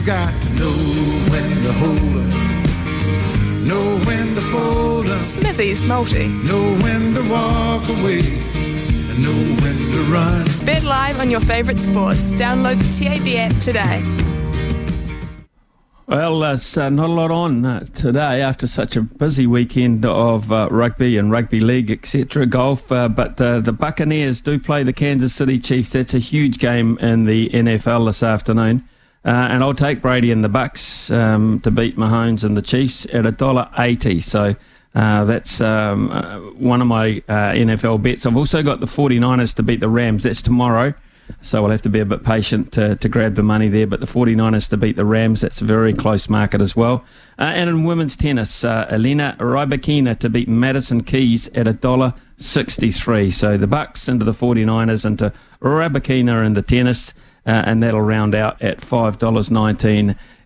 got to know when to hold 'em, know when to fold 'em, Smithy's Multi. know when to walk away, and know when to run. Bet live on your favourite sports. Download the TAB app today. Well, there's not a lot on today after such a busy weekend of rugby and rugby league, etc., golf. But the Buccaneers do play the Kansas City Chiefs. That's a huge game in the NFL this afternoon. And I'll take Brady and the Bucks to beat Mahomes and the Chiefs at $1.80. So that's one of my NFL bets. I've also got the 49ers to beat the Rams. That's tomorrow. So we'll have to be a bit patient to grab the money there. But the 49ers to beat the Rams, that's a very close market as well. And in women's tennis, Elena Rybakina to beat Madison Keys at $1.63. So the Bucks into the 49ers, into Rybakina in the tennis, and that'll round out at $5.19